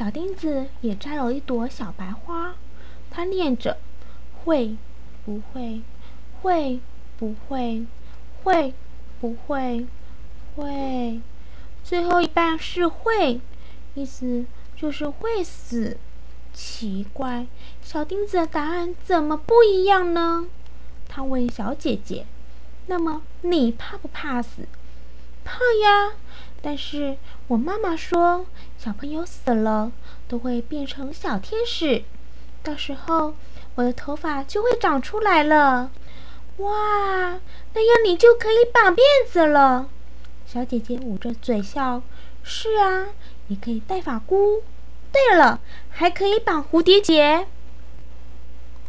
小钉子也摘了一朵小白花，它念着：会不会，会不会，会不会，会。最后一半是会，意思就是会死。奇怪，小钉子的答案怎么不一样呢？他问小姐姐：那么你怕不怕死？怕呀，但是我妈妈说，小朋友死了都会变成小天使，到时候我的头发就会长出来了。哇，那样你就可以绑辫子了。小姐姐捂着嘴笑：是啊，也可以戴发箍。对了，还可以绑蝴蝶结。